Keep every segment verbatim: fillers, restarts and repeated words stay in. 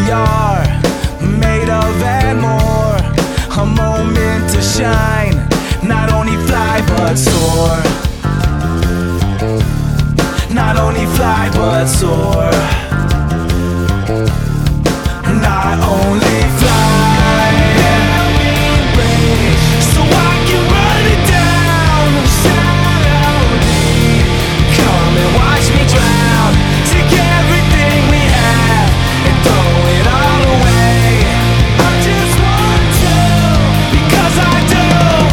we are made of and more. A moment to shine, not only fly but soar. Not only fly but soar. Not only fly, so I can run it down. Shadow me, come and watch me drown. Take everything we have and throw it all away. I just want to, because I do.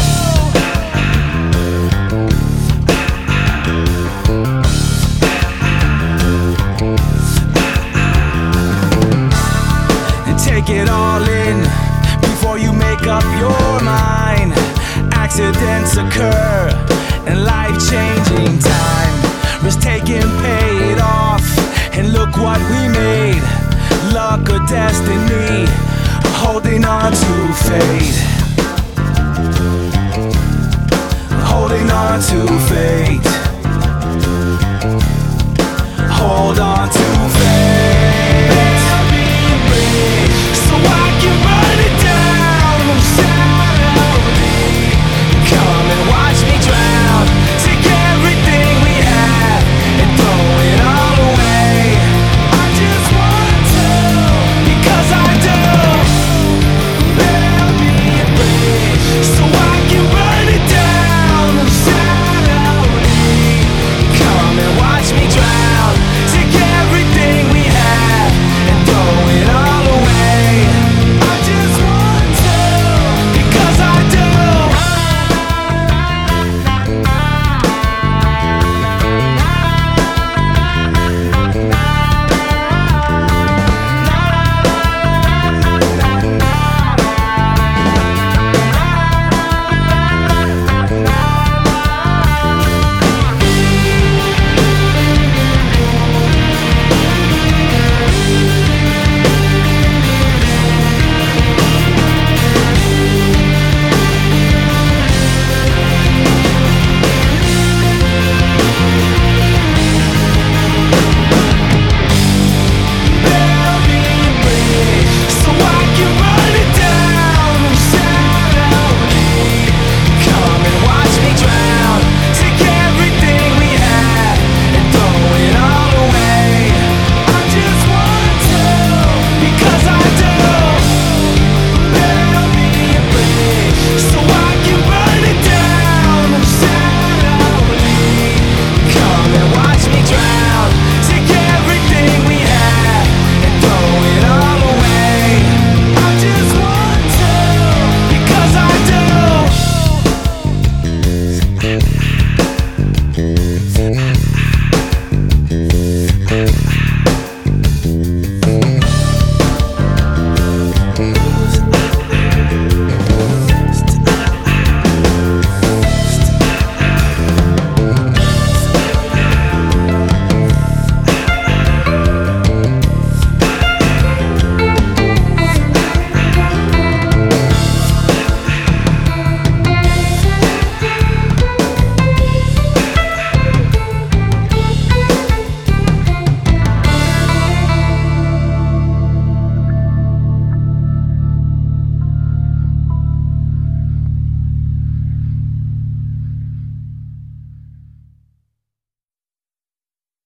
And take it all in before you make up your mind. Accidents occur in life-changing time. Risk taking paid off, and look what we made. Luck or destiny, holding on to fate. Holding on to fate. Hold on to